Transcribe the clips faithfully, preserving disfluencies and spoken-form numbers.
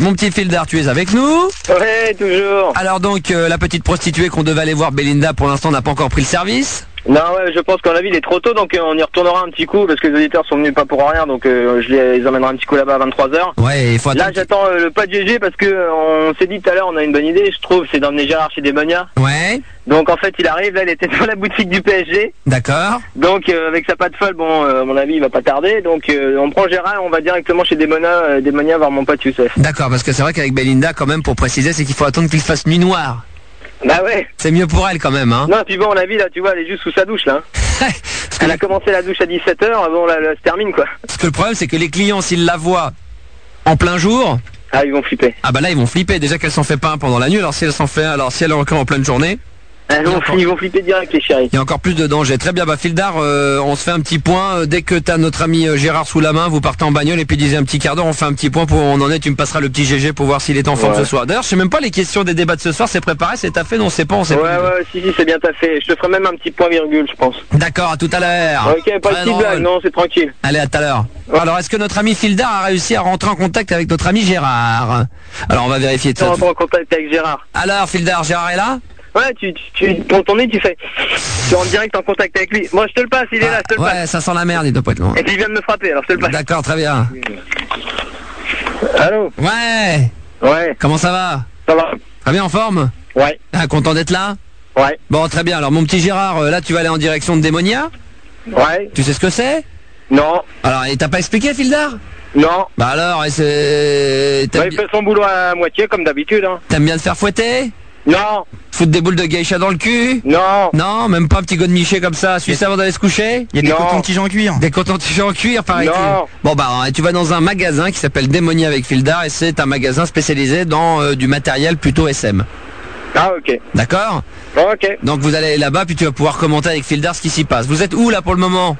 Mon petit Fildar, tu es avec nous? Ouais, toujours. Alors donc, euh, la petite prostituée qu'on devait aller voir, Belinda, pour l'instant n'a pas encore pris le service? Non, ouais, je pense qu'en la vie il est trop tôt, donc euh, on y retournera un petit coup, parce que les auditeurs sont venus pas pour rien, donc euh, je les, les emmènerai un petit coup là-bas à vingt-trois heures. Ouais, il faut attendre. Là, j'attends euh, le pas de G G, parce que euh, on s'est dit tout à l'heure, on a une bonne idée, je trouve, c'est d'emmener Gérard chez Demonia. Ouais. Donc en fait, il arrive, là, il était dans la boutique du P S G. D'accord. Donc euh, avec sa patte folle, bon, euh, à mon avis, il va pas tarder, donc euh, on prend Gérard, on va directement chez Demonia, euh, Demonia voir mon pote Youssef. D'accord, parce que c'est vrai qu'avec Belinda, quand même, pour préciser, c'est qu'il faut attendre qu'il fasse nuit noire. Bah ouais. C'est mieux pour elle quand même, hein. Non, puis bon, on a vu là, tu vois, elle est juste sous sa douche là. Elle a commencé la douche à dix-sept heures, bon là, là se termine quoi. Parce que le problème c'est que les clients, s'ils la voient en plein jour, ah ils vont flipper. Ah bah là ils vont flipper, déjà qu'elle s'en fait pas un pendant la nuit, alors si elle s'en fait, alors si elle est encore en pleine journée. Ah, non, encore... Ils vont flipper direct les chéris. Il y a encore plus de danger. Très bien, bah Fildar, euh, on se fait un petit point. Euh, dès que t'as notre ami euh, Gérard sous la main, vous partez en bagnole et puis disez un petit quart d'heure, on fait un petit point pour où on en est, tu me passeras le petit G G pour voir s'il est en forme ouais. ce soir. D'ailleurs, je sais même pas les questions des débats de ce soir, c'est préparé, c'est taffé, non c'est pas, on sait ouais, pas. Ouais, ouais, si, si, c'est bien taffé. Je te ferai même un petit point virgule, je pense. D'accord, à tout à l'heure. Ok, pas de blague, non, c'est tranquille. Allez, à tout à l'heure. Ouais. Alors, est-ce que notre ami Fildar a réussi à rentrer en contact avec notre ami Gérard? Alors, on va vérifier de ça. On rentre en contact avec Gérard. Alors, Fildar, Gérard est là? Ouais, tu, tu, pour ton nez, tu fais, tu es en direct en contact avec lui. Moi, je te le passe, il est ah, là, je te le ouais, passe. Ouais, ça sent la merde, il doit pas être loin. Et puis il vient de me frapper, alors je te le passe. D'accord, très bien. Allô? Ouais. Ouais. Comment ça va? Ça va. Très bien, en forme? Ouais. Ah, content d'être là? Ouais. Bon, très bien. Alors, mon petit Gérard, là, tu vas aller en direction de Demonia? Ouais. Tu sais ce que c'est? Non. Alors, il t'a pas expliqué, Fildar? Non. Bah alors, c'est... Bah, il fait son boulot à moitié, comme d'habitude, hein. T'aimes bien te faire fouetter? Non. Foutre des boules de geisha dans le cul? Non. Non, même pas un petit godemiché comme ça, celui avant d'aller se coucher? Il y a des cotons-tiges en cuir. Des cotons-tiges en cuir, paraît-il. Non. Bon bah, tu vas dans un magasin qui s'appelle Demonia avec Fildar et c'est un magasin spécialisé dans euh, du matériel plutôt S M. Ah ok. D'accord? Ok. Donc vous allez là-bas puis tu vas pouvoir commenter avec Fildar ce qui s'y passe. Vous êtes où là pour le moment?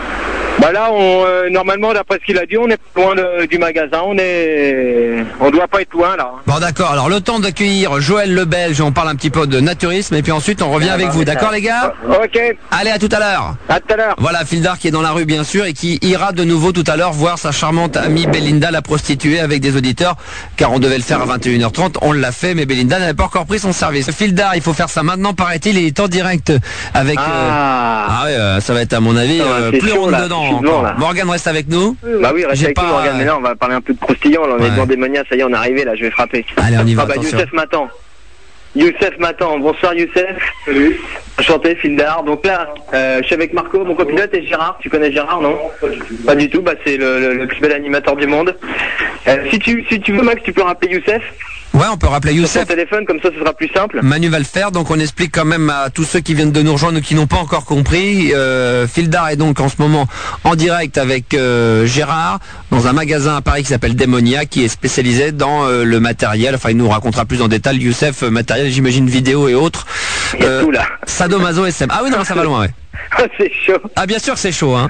Bah là, on, euh, normalement, d'après ce qu'il a dit, on est loin de, du magasin, on est, on doit pas être loin là. Bon d'accord, alors le temps d'accueillir Joël le Belge, on parle un petit peu de naturisme et puis ensuite on revient avec vous, d'accord les gars? Ok. Allez, à tout à l'heure. À tout à l'heure. Voilà, Fildar qui est dans la rue bien sûr et qui ira de nouveau tout à l'heure voir sa charmante amie Belinda, la prostituée, avec des auditeurs, car on devait le faire à vingt et une heures trente, on l'a fait, mais Belinda n'avait pas encore pris son service. Fildar, il faut faire ça maintenant, paraît-il, il est en direct avec... Ah, euh... ah ouais, euh, ça va être à mon avis, euh, plus chaud, on là, dedans. Blanc, Morgane reste avec nous. Bah oui, reste avec pas... nous Morgane, mais là on va parler un peu de croustillant, là on ouais. est devant Demonia, ça y est, on est arrivé, là je vais frapper. Allez, on y va, ah bah attention. Youssef m'attend. Youssef m'attend, bonsoir Youssef. Salut. Enchanté, Fildar. Donc là, euh, je suis avec Marco, mon copilote, et Gérard. Tu connais Gérard, non? Pas du tout. Pas du tout, bah c'est le, le, le plus bel animateur du monde. Euh, si tu si tu veux Max, tu peux rappeler Youssef. Ouais, on peut rappeler Youssef. Sur ton téléphone, comme ça, ce sera plus simple. Manu va le faire, donc on explique quand même à tous ceux qui viennent de nous rejoindre ou qui n'ont pas encore compris. Euh, Fildar est donc en ce moment en direct avec euh, Gérard dans un magasin à Paris qui s'appelle Demonia, qui est spécialisé dans euh, le matériel. Enfin, il nous racontera plus en détail. Youssef, euh, matériel, j'imagine vidéo et autres. Il y a tout là. Sadomaso S M. Ah oui, non, ça va loin, ouais. C'est chaud. Ah bien sûr que c'est chaud, hein.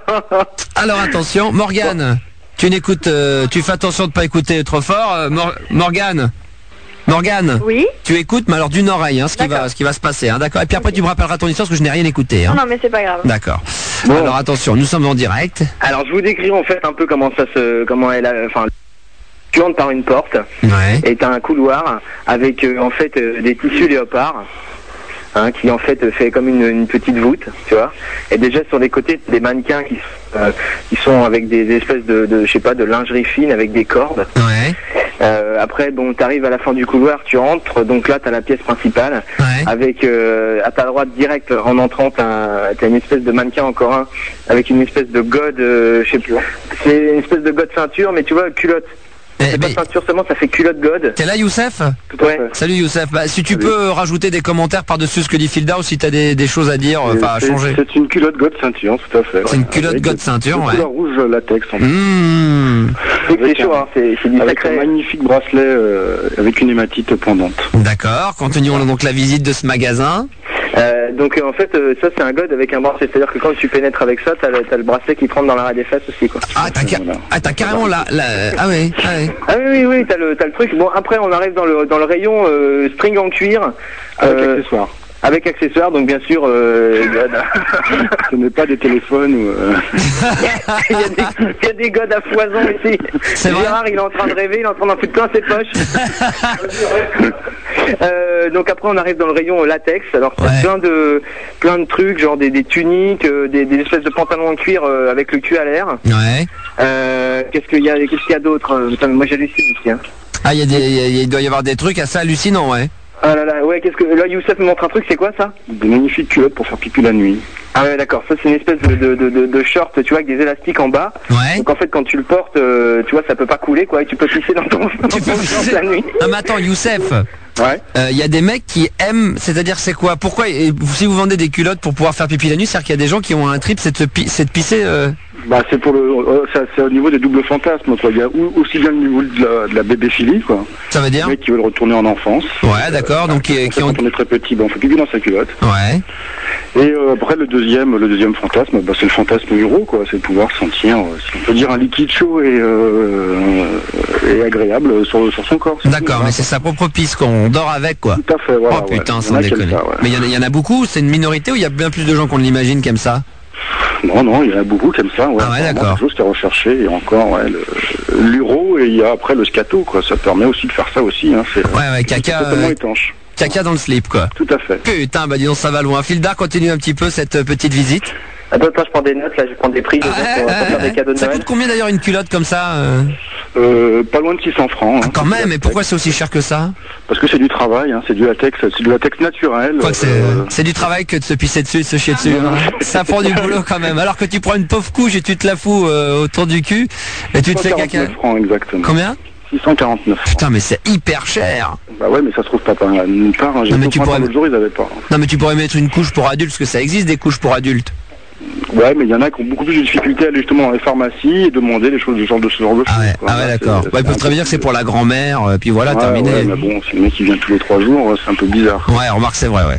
Alors attention, Morgane. Tu n'écoutes, euh, tu fais attention de pas écouter trop fort. Euh, Mor Morgane, Morgane. Oui. Tu écoutes, mais alors d'une oreille, hein, ce qui va, ce qui va se passer, hein, d'accord. Et puis après, okay. tu me rappelleras ton histoire parce que je n'ai rien écouté. Hein. Non, mais c'est pas grave. D'accord. Bon. Alors attention, nous sommes en direct. Alors je vous décris en fait un peu comment ça se, comment elle, a, enfin, tu entres par une porte. Ouais. Et t'as un couloir avec euh, en fait euh, des tissus léopards. Hein, qui en fait fait comme une, une petite voûte, tu vois. Et déjà sur les côtés des mannequins qui, euh, qui sont avec des espèces de, de je sais pas, de lingerie fine avec des cordes. Ouais. Euh, après, bon, t'arrives à la fin du couloir, tu rentres, donc là t'as la pièce principale. Ouais. Avec euh, à ta droite direct en entrant t'as t'as une espèce de mannequin encore un avec une espèce de gode, euh, je sais plus. C'est une espèce de gode ceinture, mais tu vois culotte. Eh, c'est mais... pas ceinture seulement, ça fait culotte god. T'es là, Youssef? Ouais. Salut Youssef. Bah, si tu Salut. peux rajouter des commentaires par-dessus ce que dit Fildar ou si t'as des, des choses à dire, enfin à changer. C'est une culotte god ceinture, tout à fait. C'est une culotte god ceinture, ouais. Couleur rouge latex. En mmh. C'est chaud, hein. C'est du avec sacré. un magnifique bracelet euh, avec une hématite pendante. D'accord. Continuons donc la visite de ce magasin. Euh, donc euh, en fait euh, ça c'est un god avec un bracelet, c'est à dire que quand tu pénètres avec ça t'as le, le bracelet qui te rentre dans l'arrêt des fesses aussi quoi. Ah t'as ca ah, carrément la, la... Ah oui, ah oui. Ah oui oui oui t'as le, t'as le truc. Bon après on arrive dans le, dans le rayon euh, string en cuir avec euh, accessoires. avec accessoires, donc bien sûr, euh, Ce n'est pas des téléphones ou... Euh... il, y a des, il y a des godes à foison ici. C'est Gérard, vrai il est en train de rêver, il est en train d'en foutre plein ses poches. euh, donc après, on arrive dans le rayon latex. Alors, c'est Ouais. plein de plein de trucs, genre des, des tuniques, euh, des, des espèces de pantalons en cuir euh, avec le cul à l'air. Ouais. Euh, qu'est-ce qu'il y a, qu'est-ce qu'il y a d'autre euh, putain, mais moi j'hallucine ici. Hein. Ah, il y a des, il y a- il doit y avoir des trucs assez hallucinants, ouais. Ah là là, ouais, qu'est-ce que là, Youssef me montre un truc, c'est quoi ça? Des magnifiques culottes pour faire pipi la nuit. Ah ouais, d'accord. Ça, c'est une espèce de, de, de, de, de short, tu vois, avec des élastiques en bas. Ouais. Donc en fait, quand tu le portes, euh, tu vois, ça peut pas couler, quoi, et tu peux pisser dans ton, dans Tu ton peux short la nuit. Non mais attends, Youssef, Ouais. il y a des mecs qui aiment, c'est-à-dire c'est quoi? Pourquoi, et vous- si vous vendez des culottes pour pouvoir faire pipi la nuit, c'est-à-dire qu'il y a des gens qui ont un trip, c'est de, se pi- c'est de pisser... euh, Bah c'est pour le, euh, ça, c'est au niveau des doubles fantasmes, quoi. Il y a ou- aussi bien le niveau de la, de la bébéphilie, quoi. Ça veut dire? Les mecs qui veulent retourner en enfance. Ouais, d'accord, donc qui, qui ont... Quand on est très petit, bah, on fait pipi dans sa culotte. Ouais. Et euh, après le deuxième, le deuxième fantasme, bah, c'est le fantasme euro, quoi. C'est de pouvoir sentir, euh, si on peut dire, un liquide chaud et, euh, et agréable sur, sur son corps. D'accord, mais c'est sa propre pisse qu'on dort avec, quoi. Tout à fait, voilà. Oh putain, ouais. sans Il y en a qui aiment déconner. ça, ouais. Mais il y, en a- il y en a beaucoup, c'est une minorité ou il y a bien plus de gens qu'on l'imagine qui aiment ça? Non, non, il y en a beaucoup comme ça. Ouais. Ah ouais, Apparemment, d'accord. C'est quelque chose qui est recherché. Et encore, ouais, le- l'euro et il y a après le scato, quoi. Ça permet aussi de faire ça aussi. Hein. C'est Ouais, ouais, c'est caca, totalement euh, étanche. caca dans le slip, quoi. Tout à fait. Putain, bah dis donc ça va loin. Fildar, continue un petit peu cette euh, petite visite. Attends, attends, je prends des notes, là, je prends des prix, je Ah, vais pour, pour faire des cadeaux de ça Noël. coûte combien d'ailleurs une culotte comme ça euh Euh, pas loin de six cents francs. Ah, hein. quand même, mais pourquoi c'est aussi cher que ça? Parce que c'est du travail, hein. C'est du latex, c'est du latex naturel. Quoi que c'est, euh, c'est du travail que de se pisser dessus et de se chier dessus. hein. Ça prend du boulot quand même. Alors que tu prends une pauvre couche et tu te la fous euh, autour du cul et tu te fais caca. six cent quarante-neuf francs exactement. Combien? six cent quarante-neuf francs. Putain, mais c'est hyper cher. Bah ouais, mais ça se trouve pas par nulle part. Hein. J'ai Non, mais tout tu printemps, pourrais- l'autre jour, ils avaient pas. Non, mais tu pourrais mettre une couche pour adultes parce que ça existe des couches pour adultes. Ouais, mais il y en a qui ont beaucoup plus de difficultés à aller justement dans les pharmacies et demander les choses du genre de ce genre de choses. Ah ouais, quoi. ah ouais, Là, d'accord. c'est- Bah, ils peuvent c'est très bien dire que c'est pour la grand-mère, euh, puis voilà, Ouais, terminé. ouais, mais bon, si le mec qui vient tous les trois jours, c'est un peu bizarre. Ouais, remarque, c'est vrai, ouais.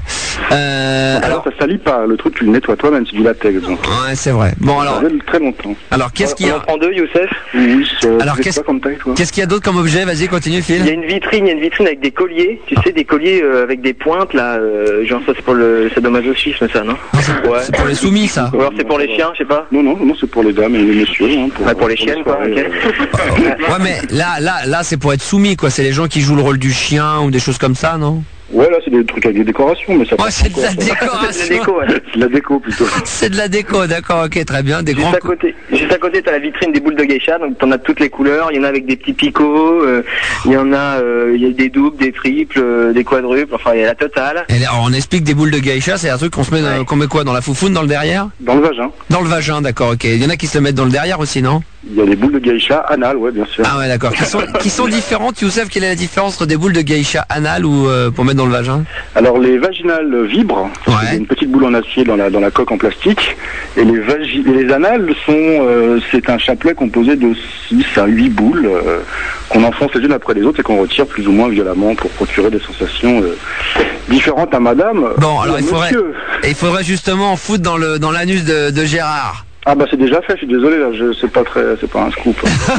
Euh, Alors, alors, ça salit pas, le truc tu le nettoies toi-même, c'est du latex. Donc. ouais, c'est vrai. Bon, alors, Ça dure très longtemps. alors qu'est-ce qu'il y On en a, prend deux, Youssef. Oui, euh, Alors, tu fais qu'est-ce- quoi comme taille, toi qu'est-ce qu'il y a d'autre comme objet? Vas-y, continue, Il y a Phil. une vitrine, il y a une vitrine avec des colliers, tu sais, des colliers euh, avec des pointes, là, euh, genre ça c'est pour le sadomasochisme, ça, non? Ouais. C'est pour les soumis, ça. Ou alors c'est pour les chiens, je sais pas. Non, non, non, c'est pour les dames et les messieurs. Hein, pour, Ouais, pour les chiennes, quoi, soirées, ok. euh, Ouais, mais là, là, là, c'est pour être soumis, quoi. C'est les gens qui jouent le rôle du chien ou des choses comme ça, non? Ouais, là, c'est des trucs avec des décorations, mais ça Ouais, passe c'est de la encore, ça. C'est de la décoration. déco, ouais. C'est de la déco, plutôt. C'est de la déco, d'accord, ok, très bien. Des Juste grands. à côté, juste à côté, t'as la vitrine des boules de geisha, donc t'en as toutes les couleurs. Il y en a avec des petits picots, euh, il y en a, euh, il y a des doubles, des triples, euh, des quadruples. Enfin, il y a la totale. Et alors, on explique des boules de geisha, c'est un truc qu'on se met, dans- Ouais. qu'on met quoi, dans la foufoune, dans le derrière? Dans le vagin, Dans le vagin, d'accord, ok. Il y en a qui se le mettent dans le derrière aussi, non? il y a des boules de geisha anal, ouais, bien sûr. Ah ouais, d'accord. Qui sont, qui sont différentes, Youssef, quelle est la différence entre des boules de geisha anal ou euh, pour mettre dans le vagin? Alors, les vaginales vibrent. Ouais. Il y a une petite boule en acier dans la, dans la coque en plastique. Et les, vagi et les anales sont, euh, c'est un chapelet composé de six à huit boules euh, qu'on enfonce les unes après les autres et qu'on retire plus ou moins violemment pour procurer des sensations euh, différentes à madame. Bon, ou alors à il faudrait, monsieur. et il faudrait justement en foutre dans le, dans l'anus de, de Gérard. Ah bah c'est déjà fait, je suis désolé là, je c'est pas très c'est pas un scoop.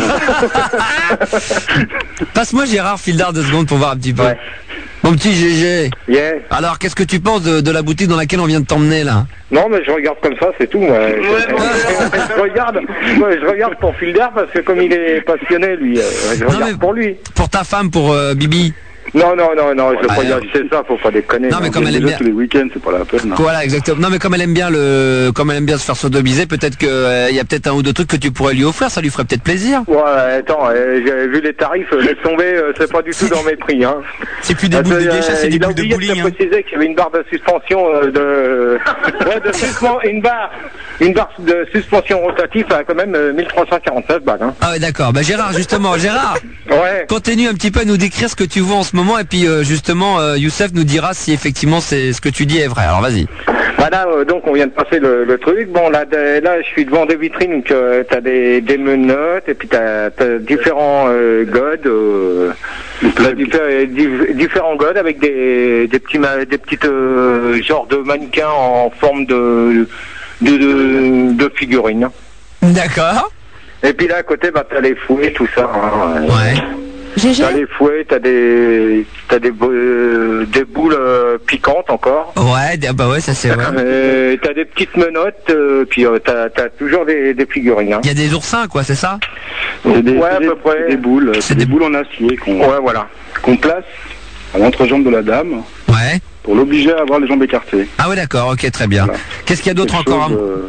Passe-moi Gérard Fildard deux secondes pour voir un petit peu. Ouais. Mon petit G G. Yeah. Alors, qu'est-ce que tu penses de, de la boutique dans laquelle on vient de t'emmener là? Non, mais je regarde comme ça, c'est tout. Moi. Je, je regarde, moi, je regarde pour Fildar parce que comme il est passionné, lui, euh, je Non, regarde mais- pour lui. Pour ta femme, pour euh, Bibi. Non, non, non, non, je Ah, regarde, non. c'est ça, faut pas déconner. Non, mais non. comme elle aime Déjà bien. tous les week-ends, c'est pas la peine. hein. Voilà, exactement. Non, mais comme elle aime bien le, comme elle aime bien se faire sodomiser, peut-être que euh, il y a peut-être un ou deux trucs que tu pourrais lui offrir, ça lui ferait peut-être plaisir. Ouais, attends, euh, j'ai vu les tarifs, euh, laisse tomber, euh, c'est pas du tout dans mes prix. Hein. C'est plus des Parce boules de que, geisha, euh, c'est des il a boules de oublié bowling. de hein. préciser qu'il y avait une barre de suspension euh, de, ouais, de suspen- une barre, une barre de suspension rotative à quand même euh, mille trois cent quarante-neuf balles. Hein. Ah ouais, d'accord. Bah Gérard, justement, Gérard, Ouais. continue un petit peu à nous décrire ce que tu vois en ce moment, et puis euh, justement, euh, Youssef nous dira si effectivement c'est ce que tu dis est vrai. Alors vas-y. Voilà, euh, donc on vient de passer le, le truc. Bon, là, de- là, je suis devant des vitrines, donc euh, t'as des, des menottes et puis t'as as différents euh, godes, euh, t'as diffé- dif- différents godes avec des, des petits, ma- des petites euh, genres de mannequins en forme de de, de, de figurines. D'accord. Et puis là à côté, bah t'as les fouets, tout ça. hein, euh, Ouais. G G. T'as les fouets, t'as des, t'as des, euh, des boules euh, piquantes encore. Ouais, bah ouais, ça c'est vrai. Euh, t'as des petites menottes, euh, puis euh, t'as, t'as toujours des, des figurines. Hein. Il y a des oursins, quoi, c'est ça? C'est des, Ouais, à des, peu près. des boules, c'est des, des boules en acier qu'on Ouais, voilà. qu'on place à l'entrejambe de la dame Ouais. pour l'obliger à avoir les jambes écartées. Ah ouais, d'accord, ok, très bien. Voilà. Qu'est-ce qu'il y a d'autre Quelque encore à... chose, euh,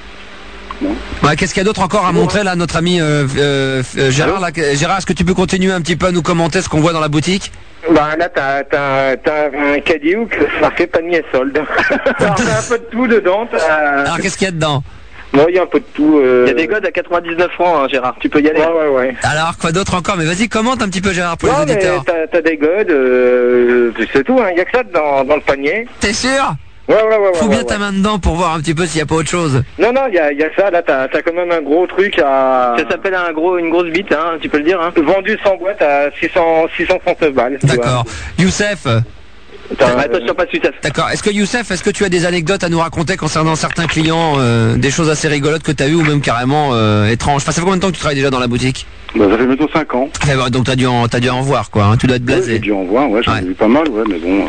Ouais, qu'est-ce qu'il y a d'autre encore à montrer là, notre ami euh, euh, euh, Gérard là, que- Gérard, est-ce que tu peux continuer un petit peu à nous commenter ce qu'on voit dans la boutique? Bah là, t'as, t'as, t'as un caddie où marqué panier solde. Alors, t'as un peu de tout dedans. T'as... Alors qu'est-ce qu'il y a dedans? Bon, il y a un peu de tout. Euh... Il y a des codes à quatre-vingt-dix-neuf francs, hein, Gérard. Tu peux y aller. Ouais, ouais, ouais. Alors quoi d'autre encore? Mais vas-y, commente un petit peu Gérard pour Non, les mais auditeurs. t'as, t'as des godes, euh, c'est tout, hein. Il y a que ça dans, dans le panier. T'es sûr? Ouais, ouais, ouais. Faut ouais, bien ouais, ta ouais. main dedans pour voir un petit peu s'il n'y a pas autre chose. Non, non, il y a, il y a ça. Là, t'as, t'as quand même un gros truc à... Ça s'appelle un gros, une grosse bite, hein, tu peux le dire. Hein. Vendu sans boîte à six cents, six cent trente balles. tu vois. D'accord. Youssef, T'as- Attention, pas de Youssef. d'accord. Est-ce que Youssef, est-ce que tu as des anecdotes à nous raconter concernant certains clients, euh, des choses assez rigolotes que tu as eues ou même carrément euh, étranges? Enfin, ça fait combien de temps que tu travailles déjà dans la boutique? Bah, ça fait bientôt cinq ans. Eh ben, donc t'as dû en, t'as dû en voir quoi. Hein, tu dois être Ouais, blasé. j'ai dû en voir, ouais, j'en Ouais. ai vu pas mal, ouais, mais bon. euh,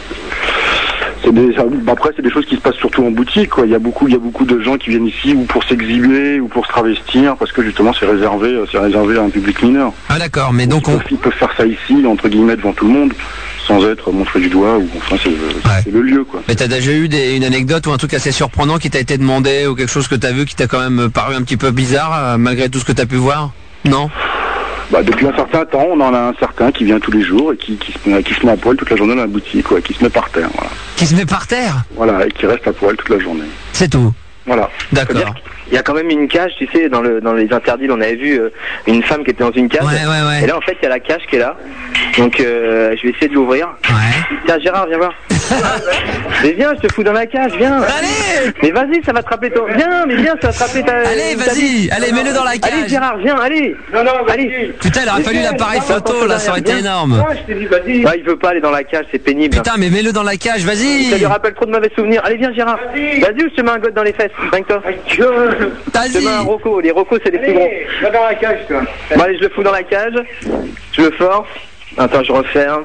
c'est des, ça- bah, après, c'est des choses qui se passent surtout en boutique, quoi. Il y a beaucoup, il y a beaucoup de gens qui viennent ici ou pour s'exhiber ou pour se travestir, parce que justement, c'est réservé, euh, c'est réservé à un public mineur. Ah d'accord. Mais donc Ils on, peuvent, ils peuvent faire ça ici, entre guillemets, devant tout le monde, sans être montré du doigt, ou enfin, c'est, Ouais. c'est le lieu, quoi. mais t'as déjà eu des, une anecdote ou un truc assez surprenant qui t'a été demandé ou quelque chose que t'as vu qui t'a quand même paru un petit peu bizarre euh, malgré tout ce que t'as pu voir? Non? Bah, depuis un certain temps, on en a un certain qui vient tous les jours et qui, qui, se, met, qui se met à poil toute la journée dans la boutique, quoi, qui se met par terre, voilà. Qui se met par terre? Voilà, et qui reste à poil toute la journée. C'est tout. Voilà. D'accord. Il y a quand même une cage, tu sais, dans, le, dans les interdits, on avait vu euh, une femme qui était dans une cage. Ouais, ouais, ouais. Et là, en fait, il y a la cage qui est là. Donc, euh, je vais essayer de l'ouvrir. Ouais. Tiens, Gérard, viens voir. Mais viens, je te fous dans la cage, viens. Allez! Mais vas-y, ça va te rappeler ton... Viens, mais viens, ça va te rappeler ta... Allez, ta vas-y! vie. Allez, mets-le dans la Allez, cage! Gérard, viens, allez. Non, non, vas-y. Allez. Putain, il aurait fallu l'appareil photo, là, ça aurait été énorme. Ouais, je t'ai dit, vas-y. Ouais, il veut pas aller dans la cage, c'est pénible. Putain, mais mets-le dans la cage, Ça lui vas-y! rappelle trop de mauvais souvenirs. Allez, viens, Gérard. Vas-y. Vas-y, ou je te mets un god dans les fesses. Rien que toi. Je te Vas-y! mets un roco. Les rocos, c'est les plus gros. Allez, va dans la cage, toi. Bon, allez, je le fous dans la cage. Je le force. Attends, je referme.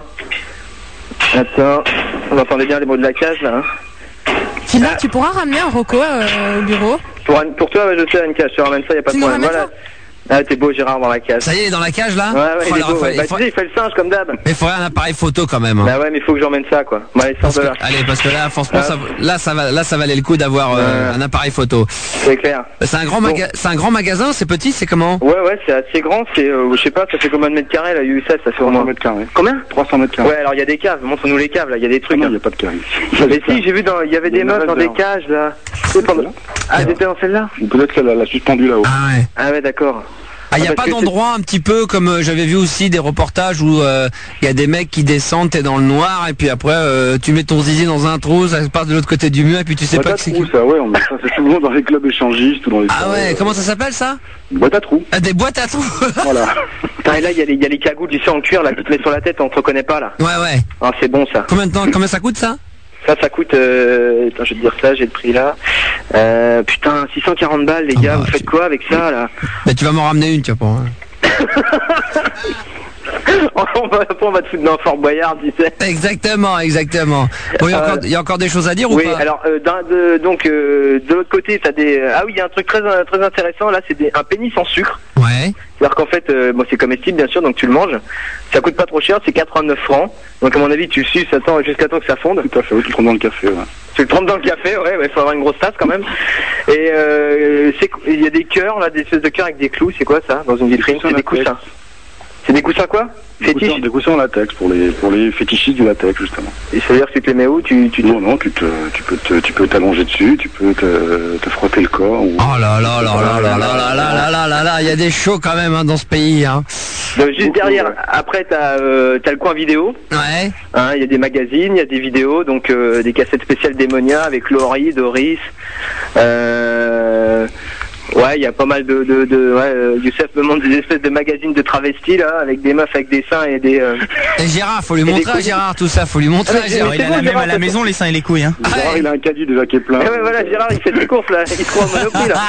Attends. Vous entendez bien les mots de la cage, là, hein. Phila, tu pourras ramener un Rocco euh, au bureau? Pour, Anne- pour toi, ouais, je sais, Anne-Cage, je te ramène ça, y a pas de Tu nous problème. ramènes Voilà. Ah, t'es beau, Gérard, dans la cage. Ça y est, il est dans la cage, là? Ouais, ouais, il Oh, est il aurait beau. fallu- Ouais. Bah, il faut- tu sais, il fait le singe comme d'hab. Mais il faudrait un appareil photo quand même. hein. Bah ouais, mais il faut que j'emmène ça, quoi. Bon, allez, Parce sors de que- là. allez, parce que là, franchement, ça, là, ça va, là, ça valait le coup d'avoir euh, Ouais. un appareil photo. C'est clair. C'est un grand Bon. maga- c'est un grand magasin, c'est petit, c'est comment? Ouais, ouais, c'est assez grand. C'est, euh, je sais pas, ça fait combien de mètres carrés, là, Youssef? Ça fait au trois cents moins. mètres carrés. Combien? trois cents mètres carrés. Ouais, alors il y a des caves. Montre-nous les caves, là. Il y a des Ah trucs. non, hein. il n'y a pas de carré. Mais si, j'ai vu dans, il y avait Il y a des une meufs dans des réserve. cages, là. C'est pas mal. Ah, elles étaient dans celle-là? Ou peut-être qu'elle l'a suspendue là-haut. Ah ouais. Ah ouais, d'accord. Ah, il n'y a Ah, pas parce que d'endroit un petit peu comme euh, j'avais vu aussi des reportages où il y a des mecs qui descendent, t'es dans le noir et puis après euh, tu mets ton zizi dans un trou, ça passe de l'autre côté du mur et puis tu sais Boîte pas à que c'est trous, qui. ça, ouais, on met ça, c'est souvent dans les clubs échangistes ou dans les. Ah ouais, comment ça s'appelle ça? Boîte à trous. Ah, des boîtes à trous. Voilà. Putain, et là, il y, a les- il y a les cagoules, tu sais, en cuir, là, qui te mettent sur la tête, on te reconnaît pas, là. Ouais, ouais. Ah, c'est bon, ça. Combien de temps, combien ça coûte ça? Ça, ça coûte, euh, attends, je vais te dire ça, j'ai le prix là. Euh, putain, six cent quarante balles, les Ah gars, bah, vous faites tu- quoi avec ça, là? Bah, tu vas m'en ramener une, tu vois. Pour, hein. on, va, on va te foutre dans Fort Boyard, tu sais. Exactement, exactement. Bon, il y, a Euh, encore- il y a encore des choses à dire Oui, ou pas? alors, euh, d'un- de, donc, euh, de l'autre côté, t'as des... Ah oui, il y a un truc très, très intéressant, là, c'est des- un pénis en sucre. Ouais. C'est-à-dire qu'en fait, euh, bon, c'est comestible, bien sûr, donc tu le manges. Ça coûte pas trop cher, c'est quatre-vingt-neuf francs. Donc, à mon avis, tu le suces attends, jusqu'à temps que ça fonde. Tout à fait, oui, tu le prends dans le café, ouais. Tu le trempes dans le café, ouais, il faut avoir une grosse tasse quand même. Et euh, c'est- il y a des cœurs, là, des espèces de cœurs avec des clous, c'est quoi ça, dans une vitrine? coussins C'est des latex. coussins. C'est des coussins quoi? Des Fétiches? coussins, des coussins en latex pour les, pour les fétichistes du latex, justement. Et ça veut dire que tu te les mets où? Tu, tu, Non, non, tu, te, tu peux te, tu peux t'allonger dessus, tu peux te, te frotter le corps. Ou... Oh là là là là là là là là là là là là, il y a des shows quand même hein, dans ce pays. Hein. Donc, juste Beaucoup, derrière, ouais. après t'as euh, t'as le coin vidéo. Ouais. Hein, il y a des magazines, il y a des vidéos, donc euh, des cassettes spéciales Démonia avec Laurie, Doris. Euh, Ouais, il y a pas mal de... de, de ouais, euh, Youssef me montre des espèces de magazines de travestis, là, avec des meufs avec des seins et des... Euh... Et Gérard, faut lui montrer à Gérard tout ça, faut lui montrer Ah, à Gérard. Il a la même à la maison, les seins et les couilles. Hein. Gérard, il a un caddie déjà qui est plein. Eh ouais, voilà, Gérard, il fait des courses, là, il se croit au Monoprix, là.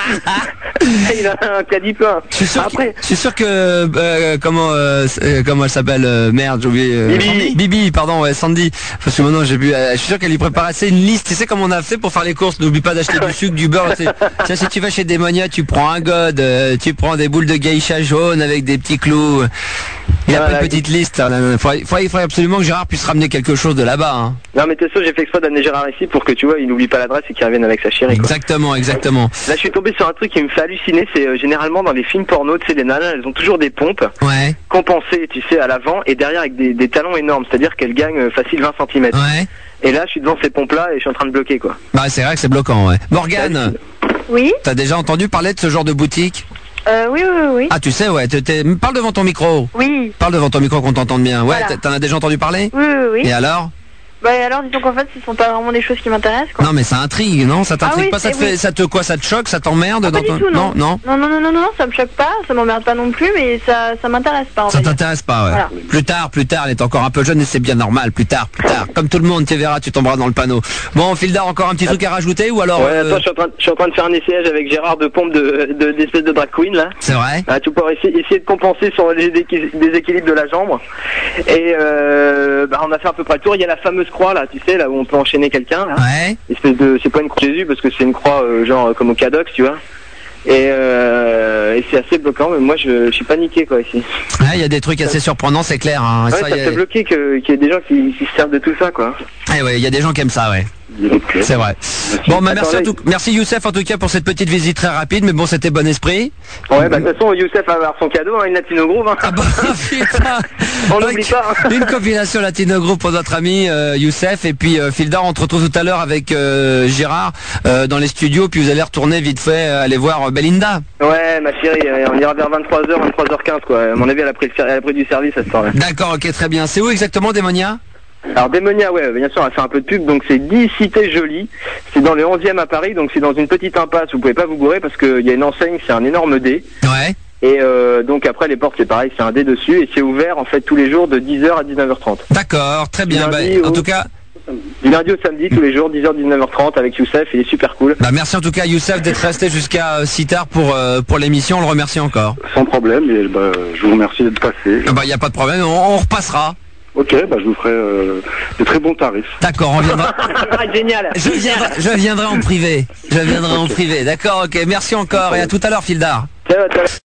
Il a un caddie plein. Je suis sûr, Après... que, je suis sûr que euh, comment euh, euh, comment elle s'appelle euh, merde j'ai oublié euh, Bibi. Bibi pardon ouais Sandy parce que maintenant j'ai vu euh, je suis sûr qu'elle lui préparait assez une liste, tu sais comme on a fait pour faire les courses, n'oublie pas d'acheter du sucre, du beurre, tu sais. Tiens, si tu vas chez Demonia tu prends un god, euh, tu prends des boules de geisha jaune avec des petits clous, il a Voilà, pas une petite liste, il faudrait, faudrait, faudrait absolument que Gérard puisse ramener quelque chose de là-bas hein. Non mais t'es sûr, j'ai fait exprès d'amener Gérard ici pour que tu vois, il n'oublie pas l'adresse et qu'il revienne avec sa chérie, quoi. Exactement, exactement. Là je suis tombé sur un truc qui me fait halluciner, c'est euh, généralement dans les films porno, tu sais, les nanas, elles ont toujours des pompes Ouais. compensées, tu sais, à l'avant et derrière avec des, des talons énormes, c'est-à-dire qu'elles gagnent euh, facile vingt centimètres. Ouais. Et là je suis devant ces pompes-là et je suis en train de bloquer, quoi. Bah c'est vrai que c'est bloquant ouais. Morgane, Oui, t'as déjà entendu parler de ce genre de boutique? euh, oui, oui, oui. Ah tu sais ouais, t'es- t'es- parle devant ton micro. Oui, Parle devant ton micro qu'on t'entende bien. Ouais, Voilà. t- t'en as déjà entendu parler? oui, oui, oui. Et alors? Bah alors, disons qu'en fait, ce sont pas vraiment des choses qui m'intéressent, quoi. Non mais ça intrigue, non? Ça t'intrigue Ah oui, pas? Ça te c'est- fait, oui. ça te quoi? Ça te choque? Ça t'emmerde Ah, dans pas ton... du tout, non. non, Non, non, non, non, non, ça me choque pas, ça m'emmerde pas non plus, mais ça, ça m'intéresse pas, on Ça va dire. t'intéresse pas, ouais. Voilà. Plus tard, plus tard, elle est encore un peu jeune et c'est bien normal. Plus tard, plus tard. Comme tout le monde, tu verras, tu tomberas dans le panneau. Bon, Fildar, encore un petit truc à rajouter ou alors? Ouais, euh, attends, je suis, en train, je suis en train de faire un essayage avec Gérard de pompe de, de, d'espèce de drag queen, là. C'est vrai? Ah, tu pourrais essayer, essayer de compenser sur les déqui- déséquilibres de la jambe. Et euh, bah, on a fait à peu près le tour. Il y a la fameuse croix, là, tu sais, là où on peut enchaîner quelqu'un, là. Ouais. Espèce de, c'est pas une croix de Jésus parce que c'est une croix euh, genre comme au Cadox, tu vois. Et, euh, et c'est assez bloquant, mais moi je, je suis paniqué, quoi, ici. Ouais, il y a des trucs assez surprenants, c'est clair. Hein. Ouais, Ça, ça y me a- fait bloquer que- qu'il y ait des gens qui, qui se servent de tout ça, quoi. Eh ouais, il y a des gens qui aiment ça, ouais. C'est vrai. Bon, bah merci, en tout... merci Youssef en tout cas pour cette petite visite très rapide, mais bon, c'était bon esprit. Ouais, bah de toute façon, Youssef va avoir son cadeau, hein, une Latino Groove. Hein. Ah bah putain. On Donc, n'oublie pas. Hein. Une compilation Latino Group pour notre ami euh, Youssef et puis euh, Fildar, on te retrouve tout à l'heure avec euh, Gérard euh, dans les studios, puis vous allez retourner vite fait euh, aller voir euh, Belinda. Ouais, ma chérie, euh, on ira vers vingt-trois heures, vingt-trois heures quinze, quoi. À mon avis, elle a pris, le ser- elle a pris du service à ce temps-là. D'accord, ok, très bien. C'est où exactement Démonia? Alors Démonia, ouais, bien sûr, elle fait un peu de pub, donc c'est dix Cité Jolie, c'est dans le onzième à Paris, donc c'est dans une petite impasse, vous pouvez pas vous gourer parce qu'il y a une enseigne, c'est un énorme D, Ouais. et euh, donc après les portes c'est pareil, c'est un D dessus, et c'est ouvert en fait tous les jours de dix heures à dix-neuf heures trente. D'accord, très bien. Bah, Lundi en au- tout cas, Du lundi au samedi, tous les jours, dix heures à dix-neuf heures trente avec Youssef, il est super cool. bah, merci en tout cas à Youssef d'être resté jusqu'à euh, si tard pour, euh, pour l'émission, on le remercie encore. Sans problème, et bah, je vous remercie d'être passé. Ah bah il n'y a pas de problème, on, on repassera. Ok, bah, je vous ferai euh, de très bons tarifs. D'accord, on viendra. Génial. Je viendrai, je viendrai en privé. Je viendrai en privé. D'accord, ok. Merci encore et à tout à l'heure, Fildar. Ciao, ciao.